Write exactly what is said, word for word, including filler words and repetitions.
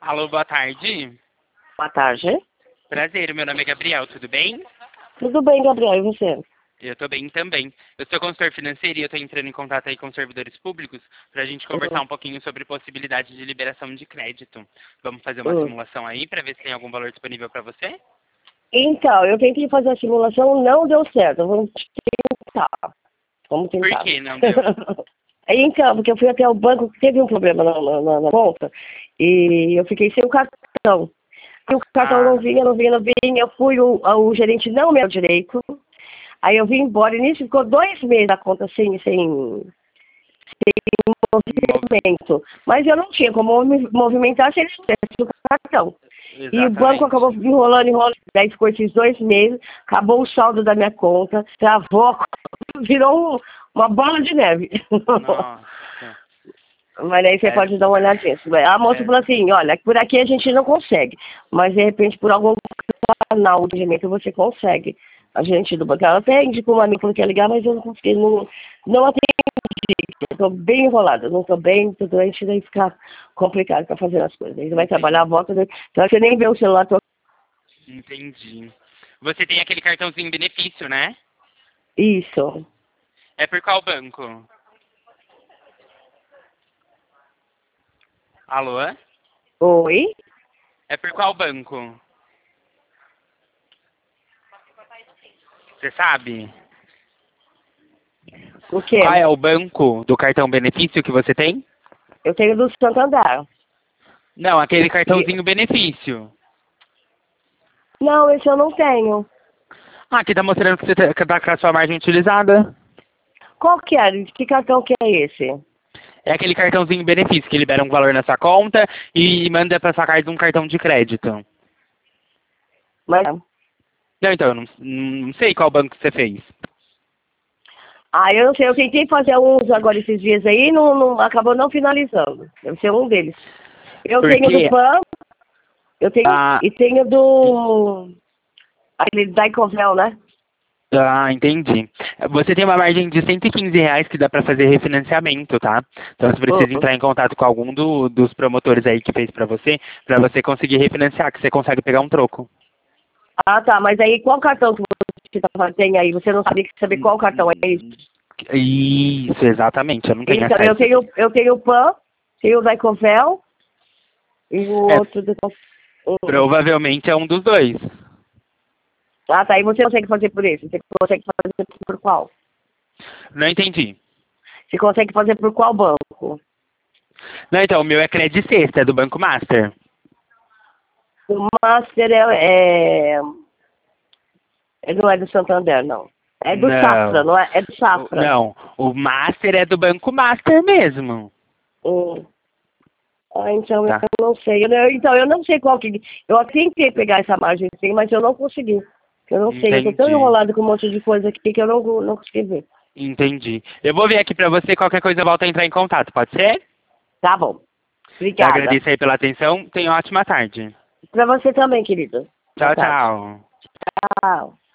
Alô, boa tarde. Boa tarde. Prazer, meu nome é Gabriel, tudo bem? Tudo bem, Gabriel, e você? Eu tô bem também. Eu sou consultor financeiro e eu tô entrando em contato aí com os servidores públicos pra gente conversar Uhum. um pouquinho sobre possibilidade de liberação de crédito. Vamos fazer uma Uhum. simulação aí pra ver se tem algum valor disponível pra você? Então, eu tentei fazer a simulação, não deu certo. Vamos tentar. Vamos Por tentar. que não deu? Então, porque eu fui até o banco, teve um problema na, na, na conta, e eu fiquei sem o cartão. E o cartão não Ah, vinha, não vinha, não vinha. Eu fui, o, o gerente não me deu direito. Aí eu vim embora, e nisso ficou dois meses a conta sem, sem, movi- movimento. Mas eu não tinha como me movimentar se ele não tivesse o cartão. E o banco acabou exatamente. enrolando, enrolando. Daí ficou esses dois meses, acabou o saldo da minha conta, travou, a conta, virou um- uma bola de neve. Nossa. Mas aí você É, pode dar uma olhadinha. A moça é, falou assim, olha, por aqui a gente não consegue, mas de repente por algum canal de remeta você consegue. A gente do banco, ela até indicou uma amiga que quer ligar, mas eu não consegui, não, não atendi. Estou bem enrolada, não estou bem, estou doente, daí fica complicado para fazer as coisas. Aí você vai trabalhar, entendi. volta, daí- então você nem vê o celular. Tô... Entendi. Você tem aquele cartãozinho benefício, né? Isso. É por qual banco? Alô? Oi? É por qual banco? Você sabe? O quê? Qual é o banco do cartão benefício que você tem? Eu tenho do Santander. Não, aquele E... cartãozinho benefício. Não, esse eu não tenho. Ah, aqui tá mostrando que você tá que tá com a sua margem utilizada. Qual que é? Que cartão que é esse? É aquele cartãozinho benefício que libera um valor na sua conta e manda pra sua carta um cartão de crédito. Mas... Não, então, eu não, não sei qual banco você fez. Ah, eu não sei, eu tentei fazer uns agora esses dias aí, não, não acabou não finalizando. Deve ser um deles. Eu tenho do Porque, Pan, eu tenho ah, e tenho do aquele Daicovel, né? ah, entendi. Você tem uma margem de cento e quinze reais que dá pra fazer refinanciamento, tá? Então você precisa Uhum. entrar em contato com algum do- dos promotores aí que fez pra você, pra você conseguir refinanciar, que você consegue pegar um troco. Ah, tá, mas aí qual cartão que você tá- tem aí? Você não sabia saber qual cartão é isso? Isso, exatamente. Eu não tenho Então, eu acesso aqui. tenho, eu tenho o Pan, tenho o Daicovel e o É, outro do... Hum. provavelmente é um dos dois. Ah, tá, e você consegue fazer por esse? Você consegue fazer por qual? Não entendi. Você consegue fazer por qual banco? Não, então, o meu é Credit Sexta, é do Banco Master. O Master é, é, é- não é do Santander, não. É do Safra, Não. não é? É do O- Safra. Não, o Master é do Banco Master mesmo. Hum. Ah, então eu Tá. não sei. Eu, não- então, eu não sei qual que... Eu tentei pegar essa margem sim, mas eu não consegui. Eu não sei, eu tô tão Entendi. enrolado com um monte de coisa aqui que eu não, não consegui ver. Entendi. Eu vou ver aqui pra você, qualquer coisa volta a entrar em contato, pode ser? Tá bom. Eu Obrigada. agradeço aí pela atenção. Tenha uma ótima tarde. Pra você também, querido. Boa Tchau, tarde. tchau. Tchau.